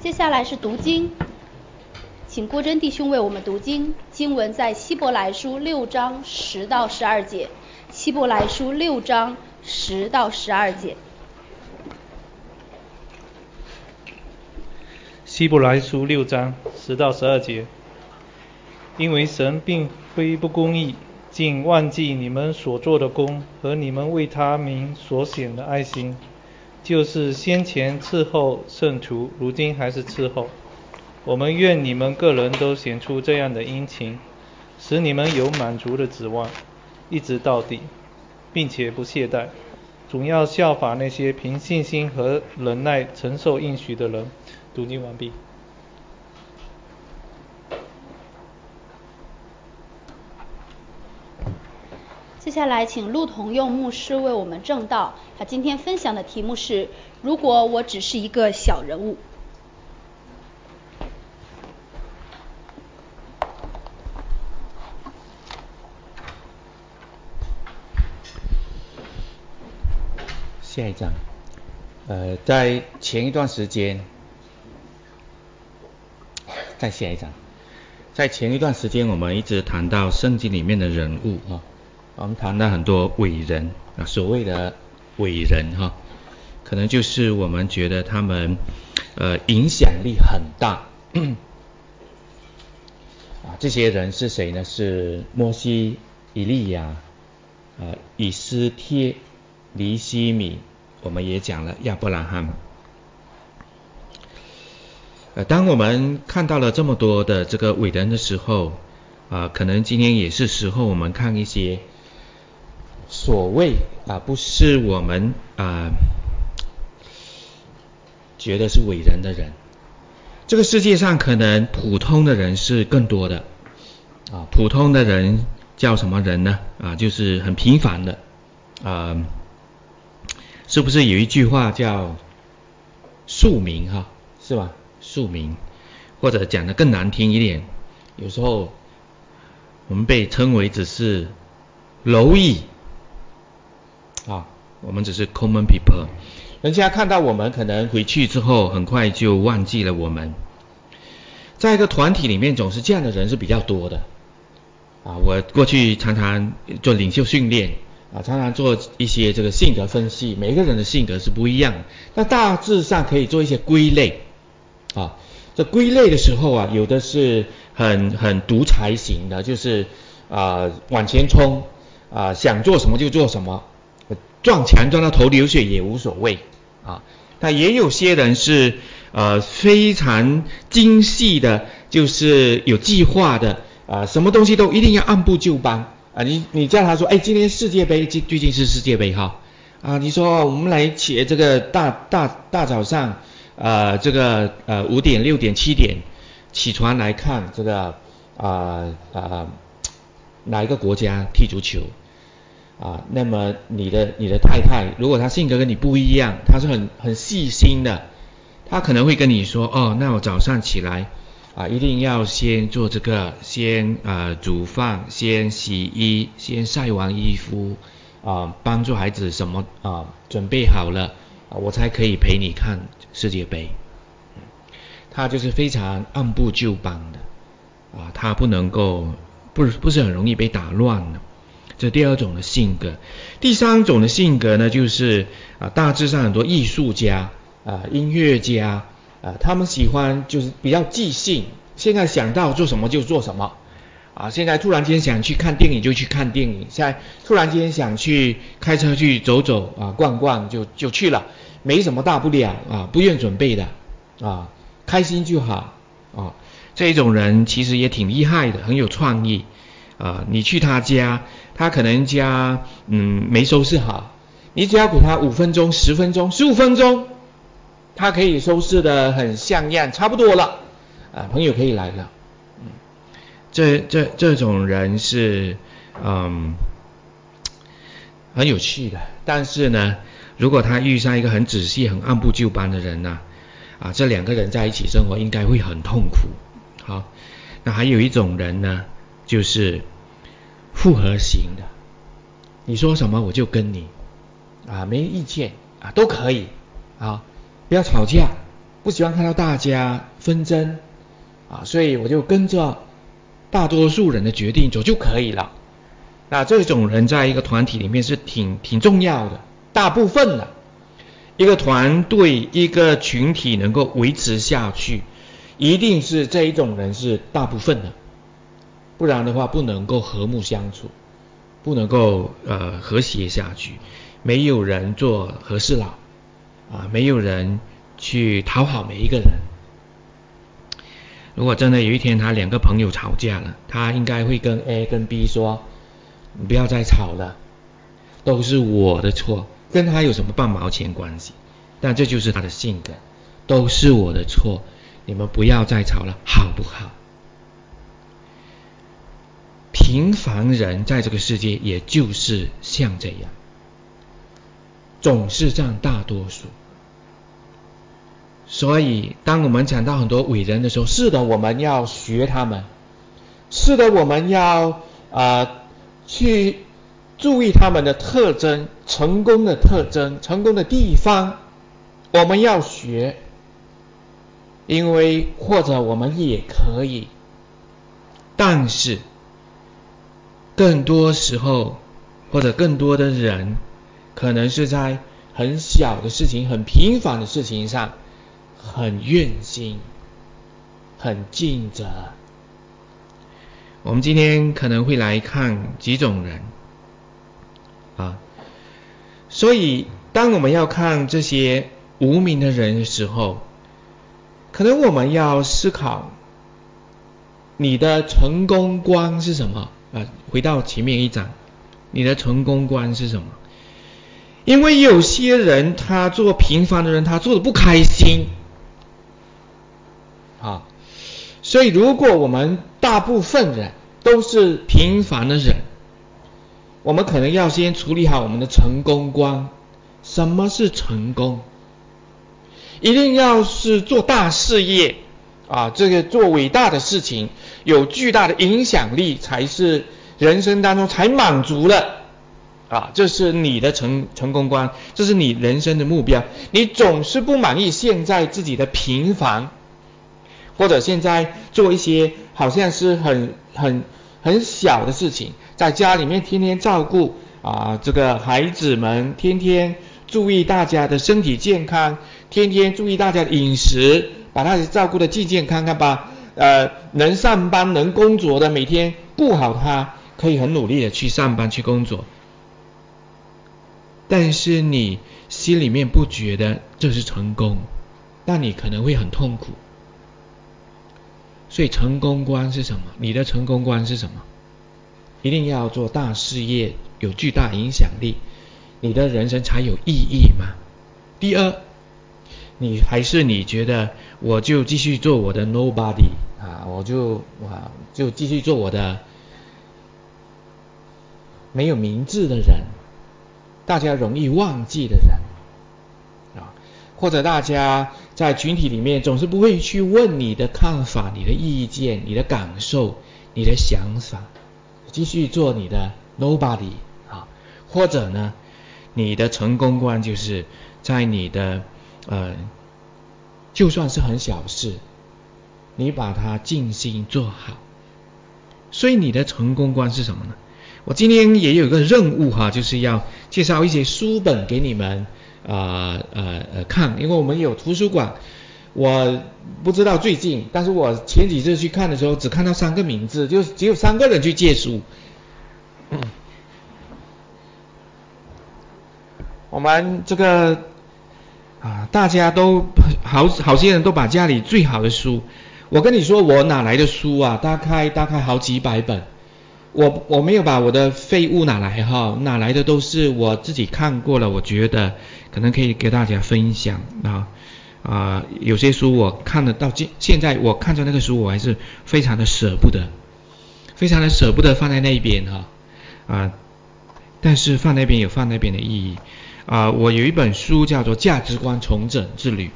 接下来是读经，请郭真弟兄为我们读经。经文在希伯来书6章10到12节。希伯来书6章10到12节。 希伯来书6章10到12节。因为神并非不公义，竟忘记你们所做的功和你们为他名所显的爱心，就是先前伺候圣徒，如今还是伺候。我们愿你们个人都显出这样的殷勤，使你们有满足的指望，一直到底，并且不懈怠，总要效法那些凭信心和忍耐承受应许的人。读经完毕。 接下来请陆同用牧师为我们证道，他今天分享的题目是：如果我只是一个小人物。 下一章，在前一段时间，在下一章，在前一段时间，我们一直谈到圣经里面的人物啊，我们谈到很多伟人啊，所谓的伟人哈，可能就是我们觉得他们影响力很大啊，这些人是谁呢？是摩西、以利亚、以斯帖、尼希米，我们也讲了亚伯拉罕。当我们看到了这么多的这个伟人的时候，可能今天也是时候我们看一些所谓不是我们觉得是伟人的人。这个世界上可能普通的人是更多的普通的人叫什么人呢？就是很平凡的是不是有一句话叫庶民哈？是吧？庶民，或者讲得更难听一点，有时候我们被称为只是蝼蚁我们只是 common people， 人家看到我们可能回去之后很快就忘记了我们。在一个团体里面总是这样的人是比较多的我过去常常做领袖训练常常做一些这个性格分析，每个人的性格是不一样的，那大致上可以做一些归类这归类的时候有的是很独裁型的，就是往前冲想做什么就做什么，撞墙撞到头流血也无所谓但也有些人是非常精细的，就是有计划的什么东西都一定要按部就班你叫他说今天世界杯，最近是世界杯你说我们来起这个大早上这个5点6点7点起床来看这个哪一个国家踢足球那么你的太太如果她性格跟你不一样，她是很细心的，她可能会跟你说那我早上起来一定要先做这个，先煮饭，先洗衣，先晒完衣服帮助孩子什么准备好了我才可以陪你看世界杯。他就是非常按部就班的他不能够不是很容易被打乱的。这第二种的性格。第三种的性格呢，就是大致上很多艺术家音乐家他们喜欢就是比较即兴，现在想到做什么就做什么现在突然间想去看电影就去看电影，现在突然间想去开车去走走逛逛就去了，没什么大不了不愿准备的开心就好这种人其实也挺厉害的，很有创意你去他家，他可能家没收拾好，你只要给他5分钟10分钟15分钟，他可以收拾得很像样，差不多了朋友可以来了这种人是很有趣的。但是呢，如果他遇上一个很仔细很按部就班的人呢这两个人在一起生活应该会很痛苦。好，那还有一种人呢，就是复合型的，你说什么我就跟你没意见都可以不要吵架不喜欢看到大家纷争所以我就跟着大多数人的决定走就可以了。那这种人在一个团体里面是挺重要的。大部分的一个团队一个群体能够维持下去，一定是这一种人是大部分的，不然的话不能够和睦相处，不能够和谐下去。没有人做和事佬没有人去讨好每一个人。如果真的有一天他两个朋友吵架了，他应该会跟 A 跟 B 说，你不要再吵了，都是我的错，跟他有什么半毛钱关系？但这就是他的性格，都是我的错，你们不要再吵了，好不好？平凡人在这个世界也就是像这样，总是占大多数。所以当我们讲到很多伟人的时候，是的，我们要学他们，是的，我们要去注意他们的特征，成功的特征，成功的地方，我们要学。因为或者我们也可以，但是更多时候或者更多的人可能是在很小的事情，很平凡的事情上很怨心，很尽责。我们今天可能会来看几种人所以当我们要看这些无名的人的时候，可能我们要思考你的成功观是什么回到前面一章，你的成功观是什么？因为有些人他做平凡的人，他做得不开心所以如果我们大部分人都是平凡的人，我们可能要先处理好我们的成功观。什么是成功？一定要是做大事业这个做伟大的事情，有巨大的影响力，才是人生当中才满足了这是你的成功观，这是你人生的目标。你总是不满意现在自己的平凡，或者现在做一些好像是很小的事情，在家里面天天照顾这个孩子们，天天注意大家的身体健康，天天注意大家的饮食，把大家照顾得健健康康吧。能上班能工作的，每天顾好他，可以很努力的去上班去工作。但是你心里面不觉得这是成功，那你可能会很痛苦。所以成功观是什么？你的成功观是什么？一定要做大事业，有巨大影响力，你的人生才有意义吗？第二，你觉得我就继续做我的 nobody 我就继续做我的没有名字的人，大家容易忘记的人或者大家在群体里面总是不会去问你的看法，你的意见，你的感受，你的想法，继续做你的 nobody 或者呢，你的成功观就是在你的就算是很小事，你把它尽心做好。所以你的成功观是什么呢？我今天也有一个任务就是要介绍一些书本给你们看，因为我们有图书馆。我不知道最近，但是我前几次去看的时候只看到3个名字，就只有3个人去借书。我们这个大家都好些人都把家里最好的书，我跟你说我哪来的书大概好几百本，我没有把我的废物拿来哪来的都是我自己看过了，我觉得可能可以给大家分享有些书我看得到现在，我看着那个书我还是非常的舍不得，非常的舍不得放在那边但是放那边有放那边的意义我有一本书叫做价值观重整之旅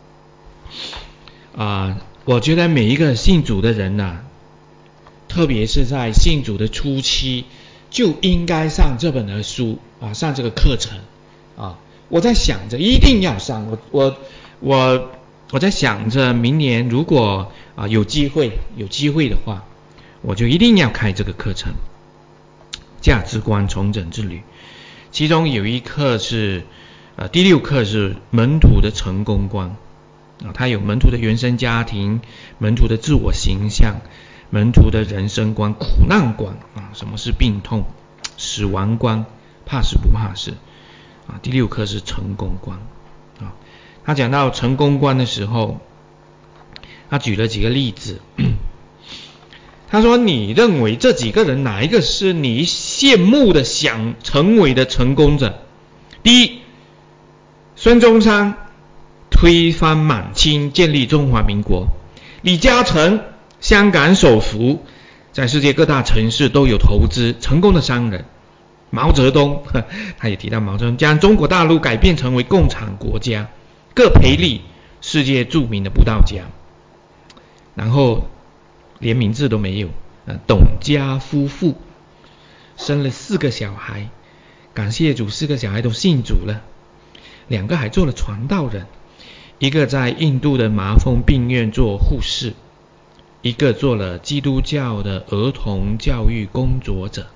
我觉得每一个信主的人特别是在信主的初期，就应该上这本的书上这个课程我在想着一定要上。我我在想着明年如果有机会的话，我就一定要开这个课程，价值观重整之旅。其中有一课是第6课是门徒的成功观它有门徒的原生家庭，门徒的自我形象，门徒的人生观、苦难观什么是病痛、死亡观、怕死不怕死第6课是成功观他讲到成功观的时候，他举了几个例子他说你认为这几个人哪一个是你羡慕的想成为的成功者？第一，孙中山推翻满清，建立中华民国；李嘉诚香港首富，在世界各大城市都有投资，成功的商人；毛泽东他也提到毛泽东将中国大陆改变成为共产国家，葛培理世界著名的布道家，然后连名字都没有董家夫妇生了4个小孩，感谢主，4个小孩都信主了，2个还做了传道人，一个在印度的麻风病院做护士，一个做了基督教的儿童教育工作者。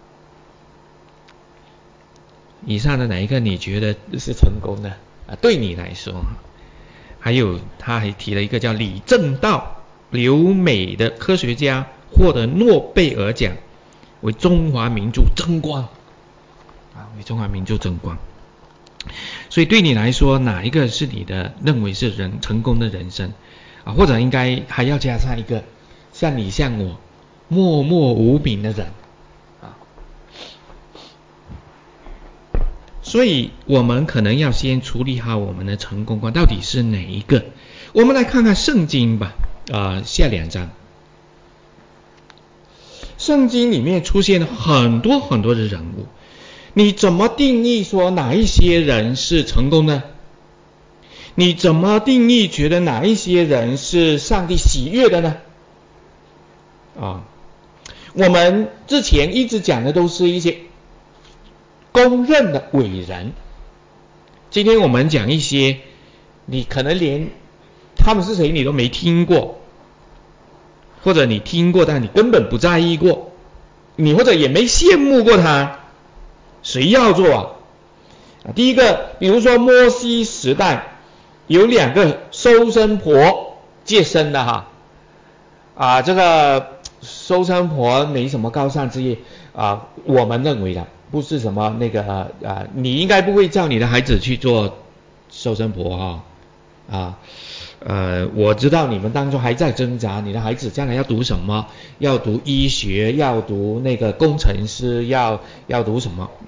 以上的哪一个你觉得是成功的对你来说？还有他还提了一个叫李政道，留美的科学家，获得诺贝尔奖，为中华民族争光为中华民族争光。所以对你来说，哪一个是你的认为是成功的人生或者应该还要加上一个像你像我默默无名的人所以我们可能要先处理好我们的成功观到底是哪一个。我们来看看圣经吧下2章。圣经里面出现了很多很多的人物，你怎么定义说哪一些人是成功呢？你怎么定义觉得哪一些人是上帝喜悦的呢？我们之前一直讲的都是一些公认的伟人，今天我们讲一些你可能连他们是谁你都没听过，或者你听过但你根本不在意过，你或者也没羡慕过他，谁要做第一个，比如说摩西时代有2个收生婆接生的这个收生婆没什么高尚之业我们认为的不是什么那个你应该不会叫你的孩子去做收生婆我知道你们当中还在挣扎，你的孩子将来要读什么，要读医学，要读那个工程师，要读什么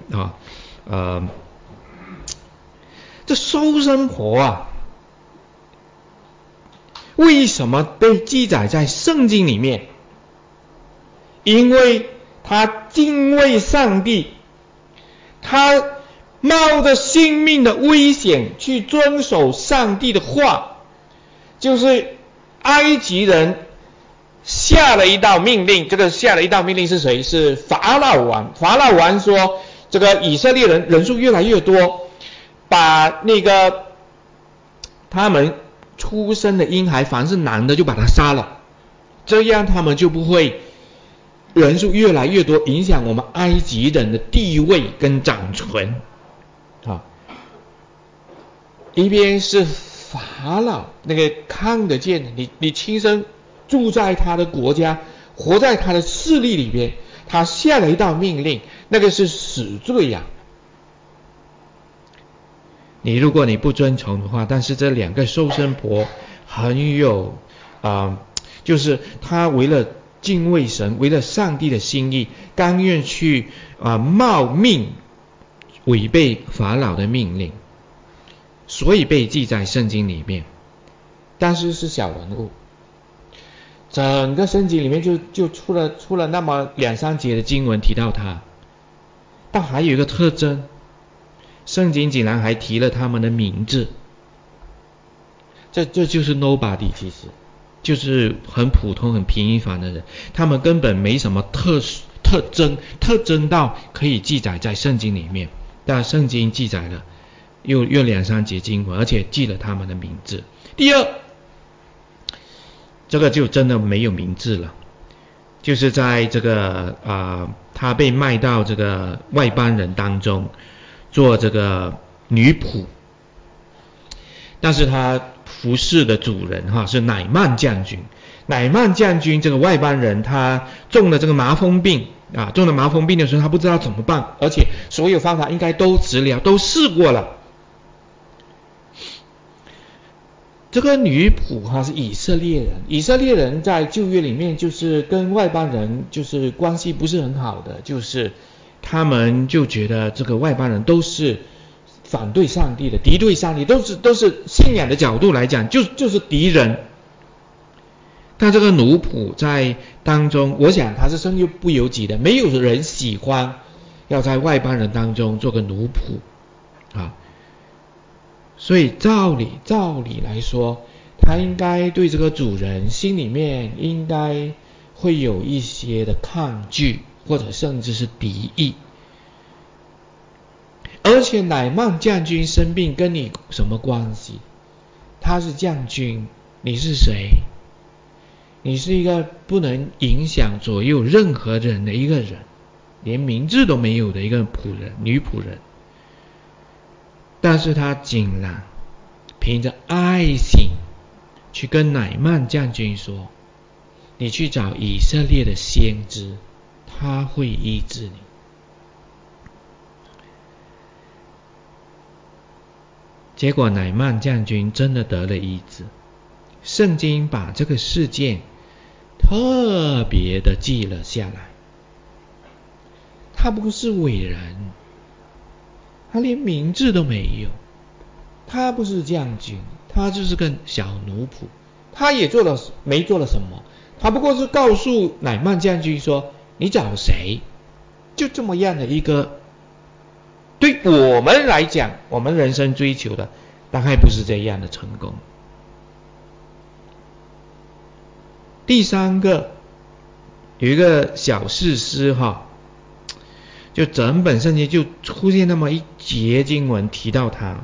这收生婆为什么被记载在圣经里面？因为他敬畏上帝，他冒着性命的危险去遵守上帝的话，就是埃及人下了一道命令，这个下了一道命令是谁？是法老王。法老王说这个以色列人人数越来越多，把那个他们出生的婴孩凡是男的就把他杀了，这样他们就不会人数越来越多，影响我们埃及人的地位跟掌权一边是法老那个看得见的，你亲身住在他的国家，活在他的势力里边，他下了一道命令，那个是死罪如果你不遵从的话，但是这2个收生婆很有就是他为了敬畏神，为了上帝的心意，甘愿去冒命违背法老的命令，所以被记在圣经里面。但是是小人物，整个圣经里面就出了那么2-3节的经文提到他。但还有一个特征，圣经竟然还提了他们的名字，这就是 nobody， 其实就是很普通很平凡的人，他们根本没什么特征到可以记载在圣经里面，但圣经记载了又2-3节经文，而且记了他们的名字。 第二，这个就真的没有名字了，就是在这个他被卖到这个外邦人当中做这个女仆，但是他服侍的主人是乃曼将军。乃曼将军这个外邦人，他中了这个麻风病中了麻风病的时候，他不知道怎么办，而且所有方法应该都治疗，都试过了。这个女仆是以色列人，以色列人在旧约里面就是跟外邦人就是关系不是很好的，就是他们就觉得这个外邦人都是反对上帝的，敌对上帝，都是信仰的角度来讲就是敌人。但这个奴仆在当中，我想他是生于不由己的，没有人喜欢要在外邦人当中做个奴仆所以照理来说，他应该对这个主人心里面应该会有一些的抗拒，或者甚至是敌意。而且乃曼将军生病跟你什么关系？他是将军，你是谁？你是一个不能影响左右任何人的一个人，连名字都没有的一个仆人，女仆人。但是他竟然凭着爱心去跟乃曼将军说，你去找以色列的先知，他会医治你。结果乃曼将军真的得了医治。圣经把这个事件特别的记了下来。他不是伟人，他连名字都没有，他不是将军，他就是个小奴仆，他也没做了什么，他不过是告诉乃曼将军说，你找谁？就这么样的一个，对我们来讲，我们人生追求的大概不是这样的成功。第三个，有一个小士师就整本圣经就出现那么一节经文提到他。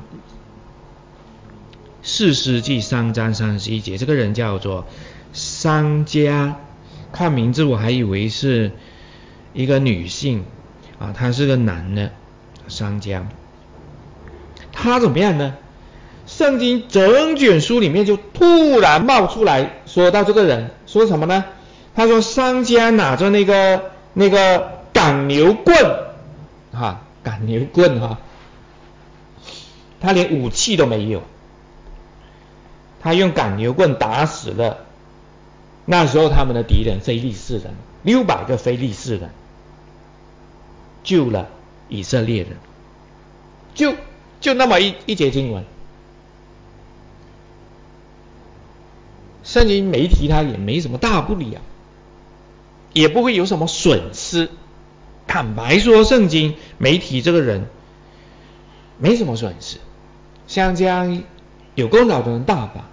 士师记3章31节，这个人叫做商家，看名字我还以为是一个女性他是个男的商家。他怎么样呢？圣经整卷书里面就突然冒出来说到这个人，说什么呢？他说商家拿着那个赶牛棍赶牛棍他连武器都没有，他用赶牛棍打死了那时候他们的敌人非利士人600个非利士人，救了以色列人。就那么一节经文，圣经没提他也没什么大不了，也不会有什么损失。坦白说，圣经没提这个人没什么损失，商家有功劳的人大把。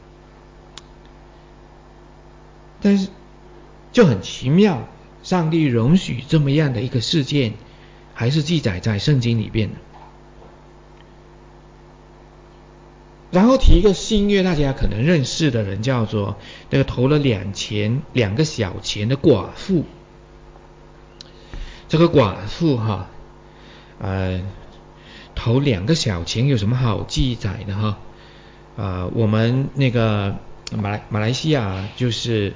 但是就很奇妙，上帝容许这么样的一个事件还是记载在圣经里边的。然后提一个新约大家可能认识的人，叫做那个投了2个小钱的寡妇。这个寡妇投2个小钱有什么好记载的我们那个马来西亚就是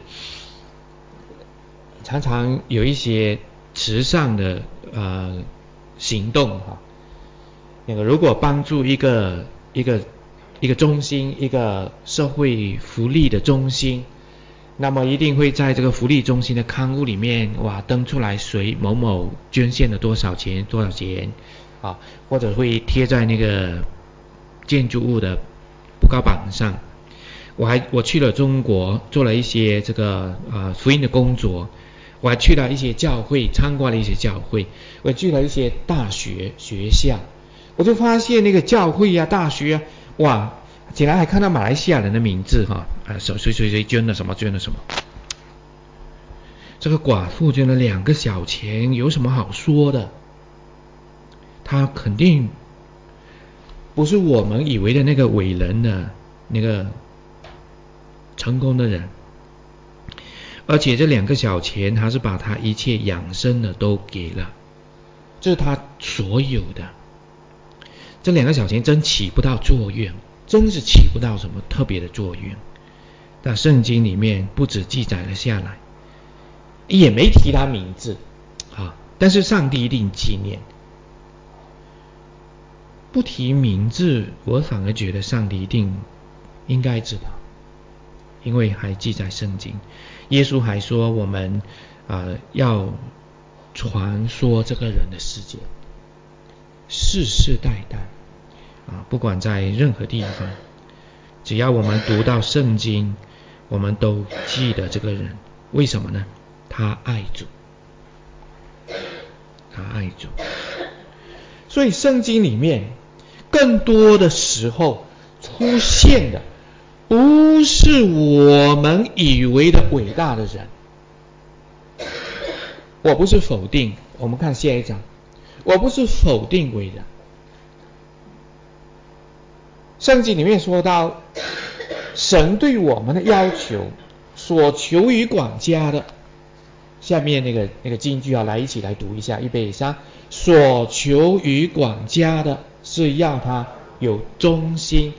常常有一些慈善的行动那个如果帮助一个中心，一个社会福利的中心，那么一定会在这个福利中心的刊物里面登出来谁某某捐献了多少钱或者会贴在那个建筑物的布告板上。我去了中国做了一些这个福音的工作，我还去了一些教会，参观了一些教会，我去了一些大学学校，我就发现那个教会大学竟然还看到马来西亚人的名字谁捐了什么捐了什么。这个寡妇捐了2个小钱有什么好说的？他肯定不是我们以为的那个伟人的那个成功的人，而且这2个小钱他是把他一切养生的都给了，这是他所有的。这2个小钱真起不到作用，真是起不到什么特别的作用。但圣经里面不只记载了下来，也没提他名字但是上帝一定纪念。不提名字，我反而觉得上帝一定应该知道，因为还记载圣经。耶稣还说我们要传说这个人的事迹，世世代代不管在任何地方，只要我们读到圣经，我们都记得这个人。为什么呢？他爱主，他爱主。所以圣经里面更多的时候出现的不是我们以为的伟大的人。我不是否定，我们看下一章，我不是否定伟人。圣经里面说到神对我们的要求，所求于管家的，下面那个金句来一起来读一下，预备3，所求于管家的是要他有忠心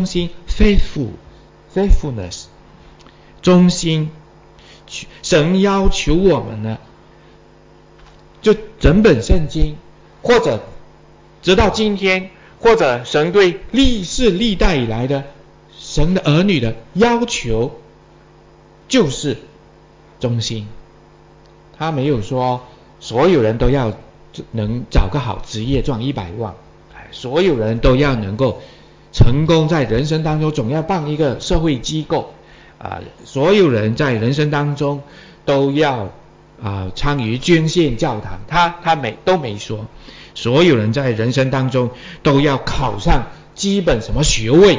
faithfulness 忠心。神要求我们呢，就整本圣经，或者直到今天，或者神对历世历代以来的神的儿女的要求，就是忠心。他没有说所有人都要能找个好职业赚100万，所有人都要能够成功在人生当中总要办一个社会机构所有人在人生当中都要参与捐献教堂，他都没说所有人在人生当中都要考上基本什么学位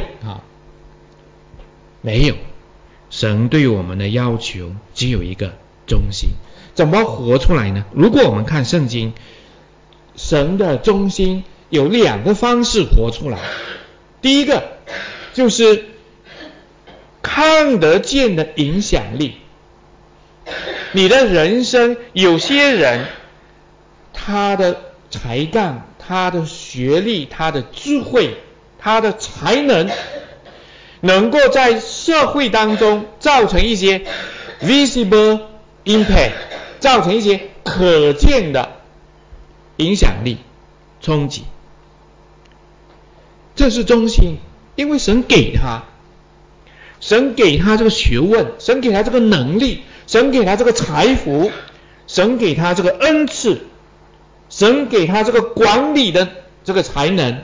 没有。神对我们的要求只有一个，忠心。怎么活出来呢？如果我们看圣经，神的忠心有2个方式活出来。第一个就是看得见的影响力。你的人生，有些人他的才干，他的学历，他的智慧，他的才能，能够在社会当中造成一些 visible impact， 造成一些可见的影响力冲击。这是忠心，因为神给他这个学问，神给他这个能力，神给他这个财富，神给他这个恩赐，神给他这个管理的这个才能，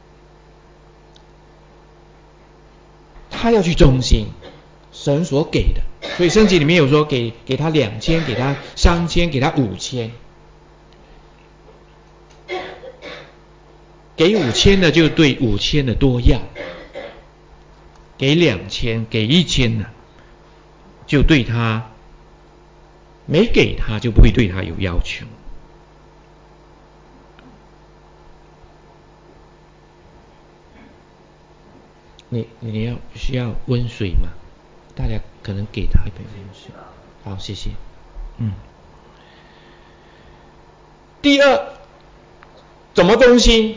他要去忠心，神所给的。所以圣经里面有说给他2000，给他3000，给他5000。给5000的就对5000的多要，给2000，给1000的就对他，没给他就不会对他有要求。你需要温水吗？大家可能给他一杯温水。好，谢谢。第二，怎么忠心？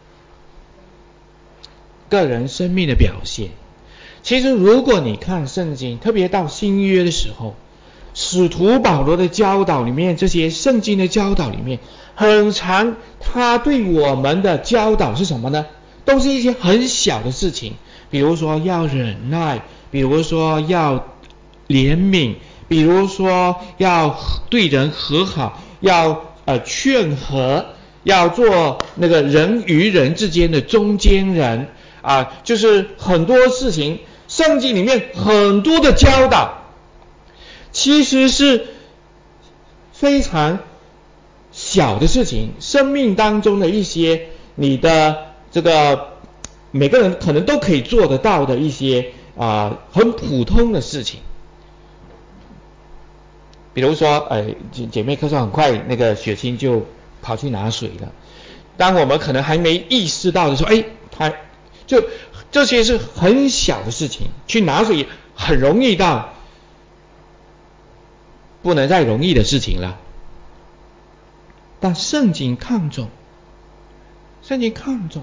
个人生命的表现。其实如果你看圣经，特别到新约的时候，使徒保罗的教导里面，这些圣经的教导里面，很常他对我们的教导是什么呢？都是一些很小的事情，比如说要忍耐，比如说要怜悯，比如说要对人和好，要劝和，要做那个人与人之间的中间人就是很多事情，圣经里面很多的教导其实是非常小的事情，生命当中的一些你的这个每个人可能都可以做得到的一些很普通的事情。比如说姐妹可说很快那个雪清就跑去拿水了，当我们可能还没意识到的时候，他就这些是很小的事情，去拿水很容易到不能再容易的事情了。但圣经看重，圣经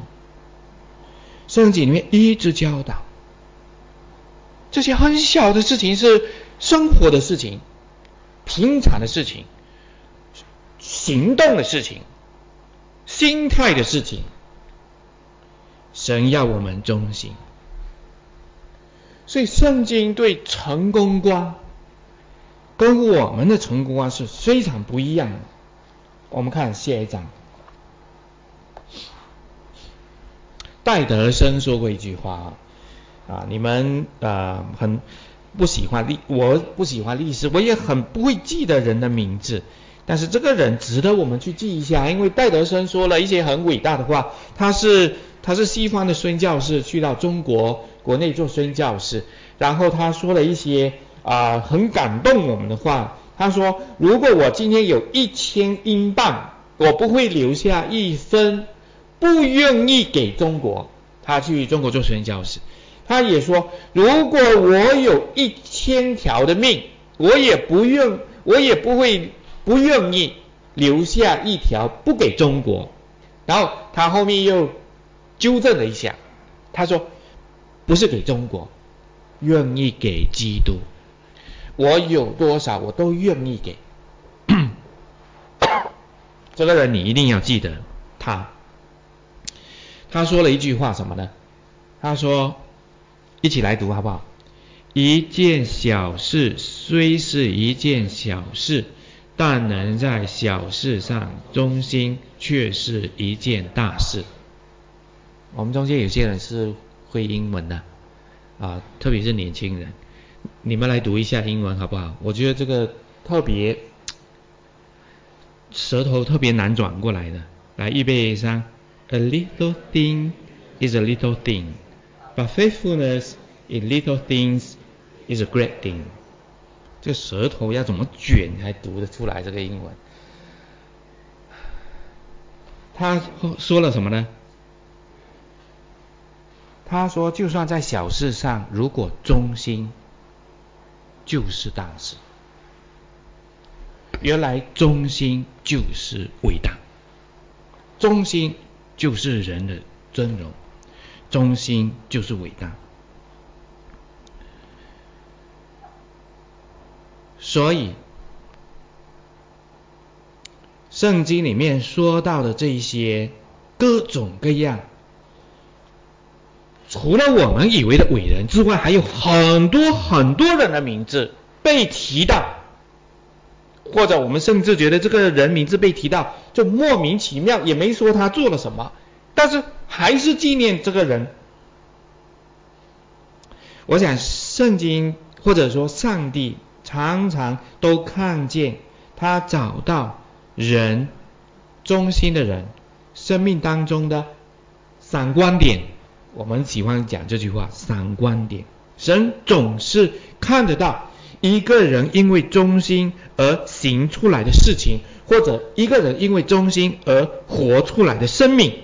里面一直教导，这些很小的事情是生活的事情，平常的事情，行动的事情，心态的事情，神要我们忠心。所以圣经对成功观跟我们的成功观是非常不一样的。我们看下一章，戴德生说过一句话你们很不喜欢我不喜欢历史，我也很不会记得人的名字，但是这个人值得我们去记一下，因为戴德生说了一些很伟大的话。他是西方的宣教士，去到中国国内做宣教士，然后他说了一些很感动我们的话。他说，如果我今天有1000英镑，我不会留下1分不愿意给中国。他去中国做宣教士。他也说，如果我有1000条的命，我也不会不愿意留下1条不给中国。然后他后面又纠正了一下，他说不是给中国，愿意给基督，我有多少我都愿意给。这个人你一定要记得他说了一句话什么呢？他说，一起来读好不好？一件小事虽是一件小事，但能在小事上忠心，却是一件大事。我们中间有些人是会英文的特别是年轻人，你们来读一下英文好不好？我觉得这个特别舌头特别难转过来的。来，预备3 A little thing is a little thing, but faithfulness in little things is a great thing。 这舌头要怎么卷才读得出来这个英文？他说了什么呢？他说，就算在小事上，如果忠心，就是大事。原来忠心就是伟大，忠心就是人的尊荣，忠心就是伟大。所以圣经里面说到的这一些各种各样，除了我们以为的伟人之外，还有很多很多人的名字被提到，或者我们甚至觉得这个人名字被提到就莫名其妙，也没说他做了什么，但是还是纪念这个人。我想圣经或者说上帝常常都看见他找到人忠心的人生命当中的闪光点。我们喜欢讲这句话，闪光点。神总是看得到一个人因为忠心而行出来的事情，或者一个人因为忠心而活出来的生命，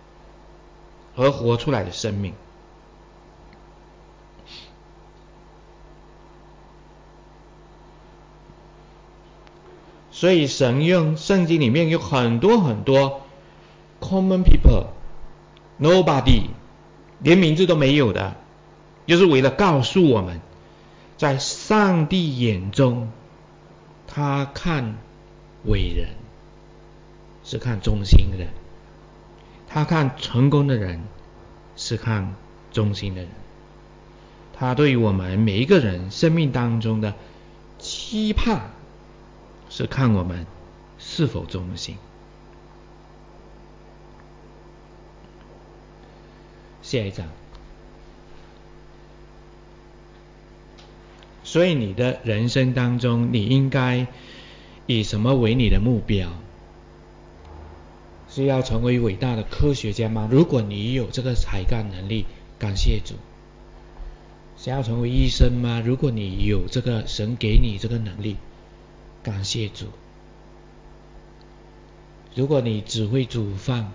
所以神用圣经里面有很多很多 common people nobody 连名字都没有的，就是为了告诉我们，在上帝眼中，他看伟人是看忠心人，他看成功的人是看忠心的人，他对于我们每一个人生命当中的期盼是看我们是否忠心。下一章。所以你的人生当中，你应该以什么为你的目标？是要成为伟大的科学家吗？如果你有这个才干能力，感谢主。想要成为医生吗？如果你有这个神给你这个能力，感谢主。如果你只会煮饭，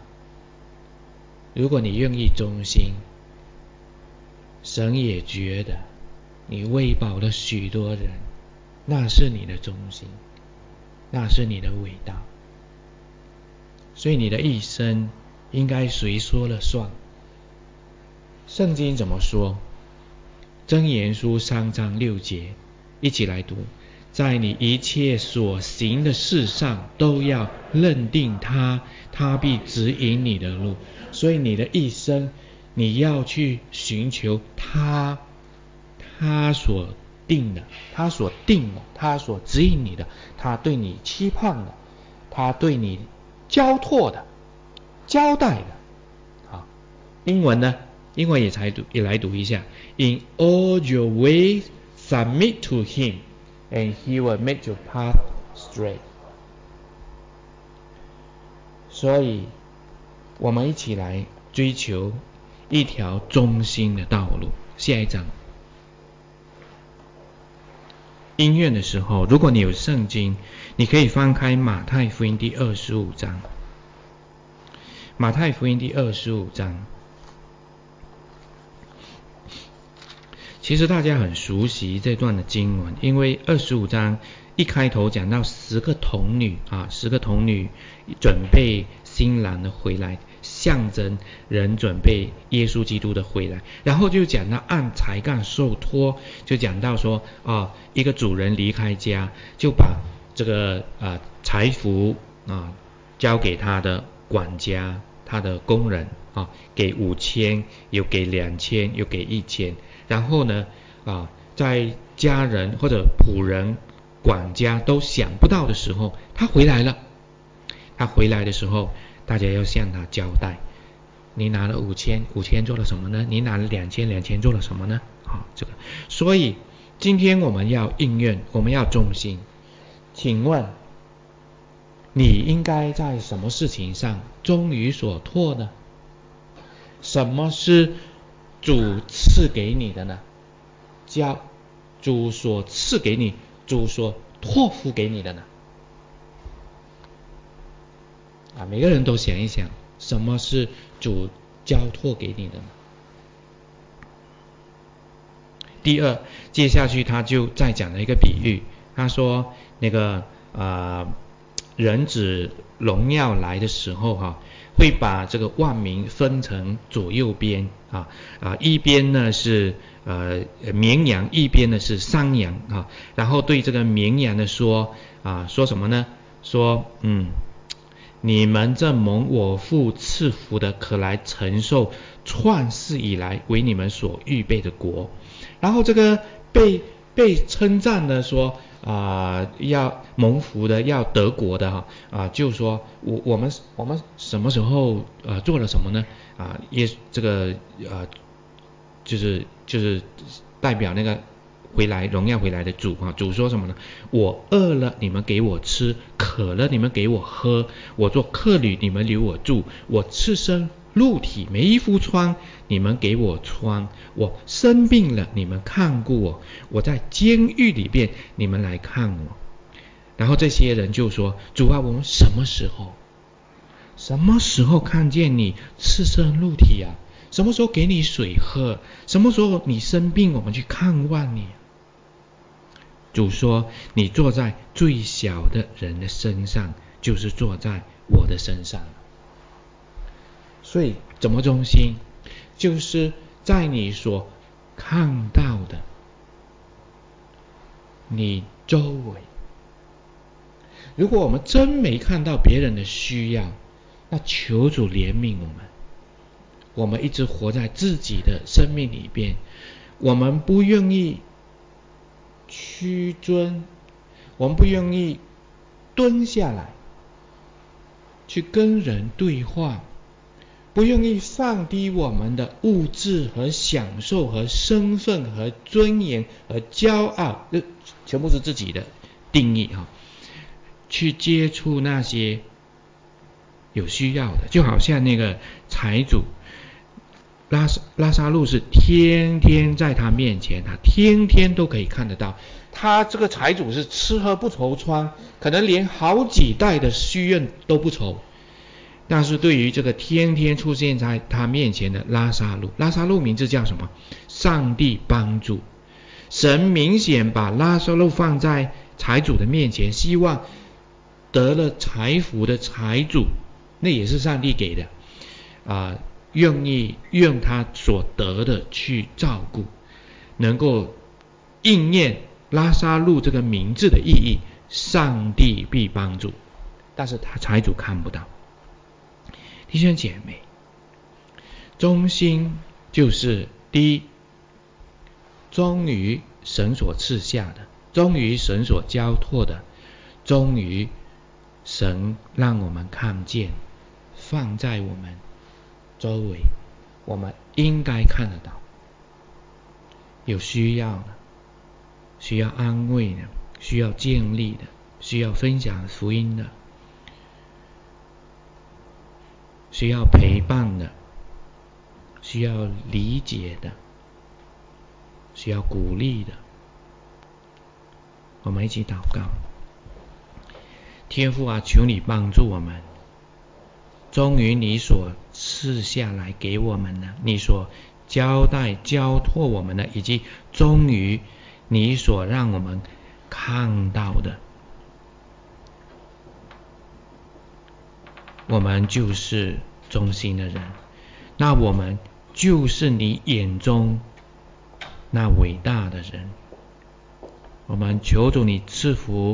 如果你愿意忠心，神也觉得你喂饱了许多人，那是你的忠心，那是你的伟大。所以你的一生应该谁说了算？圣经怎么说？箴言书3章6节，一起来读。在你一切所行的事上都要认定他，他必指引你的路。所以你的一生你要去寻求他所定的，他所指引你的，他对你期盼的，他对你交托的，交代的。好，英文呢？英文也来读一下。In all your ways submit to him, and he will make your path straight. 所以我们一起来追求一条忠心的道路。下一章音乐的时候，如果你有圣经，你可以翻开马太福音第25章。马太福音第25章，其实大家很熟悉这段的经文，因为25章一开头讲到10个童女，10个童女准备新郎的回来，象征人准备耶稣基督的回来。然后就讲到按才干受托，就讲到说一个主人离开家，就把这个财富交给他的管家，他的工人给5000，又给2000，又给1000。然后呢在家人或者仆人管家都想不到的时候，他回来了。他回来的时候，大家要向他交代，你拿了5000做了什么呢？你拿了2000做了什么呢？所以今天我们要应验，我们要忠心。请问你应该在什么事情上忠于所托呢？什么是主赐给你的呢？主所赐给你，主所托付给你的呢？每个人都想一想，什么是主交托给你的呢？第二，接下去他就再讲了一个比喻，他说那个人子荣耀来的时候会把这个万民分成左右边一边呢是绵羊，一边呢是山羊然后对这个绵羊的说什么呢？说你们这蒙我父赐福的，可来承受创世以来为你们所预备的国。然后这个被称赞的说要蒙福的，要得国的就说我们什么时候做了什么呢？这个就是代表那个荣耀回来的主主说什么呢？我饿了你们给我吃，渴了你们给我喝，我做客旅你们留我住，我赤身露体没衣服穿你们给我穿，我生病了你们看顾我，我在监狱里边你们来看我。然后这些人就说，主啊，我们什么时候看见你赤身露体什么时候给你水喝？什么时候你生病我们去看望你？主说，你坐在最小的人的身上，就是坐在我的身上。所以怎么忠心？就是在你所看到的你周围。如果我们真没看到别人的需要，那求主怜悯我们。我们一直活在自己的生命里边，我们不愿意屈尊，我们不愿意蹲下来去跟人对话，不愿意放低我们的物质和享受和身份和尊严和骄傲，全部是自己的定义去接触那些有需要的。就好像那个财主拉撒路是天天在他面前，他天天都可以看得到。他这个财主是吃喝不愁穿，可能连好几代的需愿都不愁。但是对于这个天天出现在他面前的拉撒路名字叫什么？上帝帮助。 神明显把拉撒路放在财主的面前，希望得了财福的财主，那也是上帝给的愿意用他所得的去照顾，能够应验拉撒路这个名字的意义，上帝必帮助。但是他财主看不到。弟兄姐妹，忠心就是第一，忠于神所赐下的，忠于神所交托的，忠于神让我们看见放在我们周围，我们应该看得到，有需要的，需要安慰的，需要建立的，需要分享福音的，需要陪伴的，需要理解的，需要鼓励的。我们一起祷告。天父啊，求你帮助我们，忠于你所赐下来给我们的，你所交托我们的，以及忠于你所让我们看到的，我们就是忠心的人，那我们就是你眼中那伟大的人。我们求主你赐福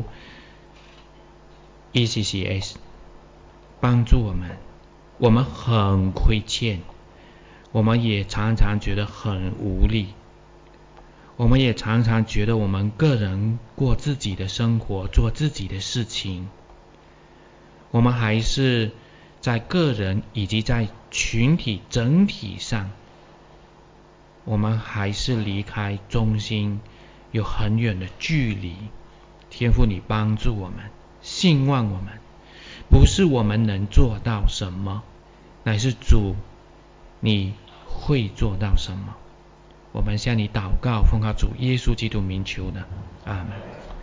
ECCS， 帮助我们。我们很亏欠，我们也常常觉得很无力，我们也常常觉得我们个人过自己的生活，做自己的事情，我们还是在个人以及在群体整体上，我们还是离开中心有很远的距离。天父你帮助我们，兴旺我们，不是我们能做到什么，乃是主你会做到什么。我们向你祷告，奉靠主耶稣基督名求的，阿们。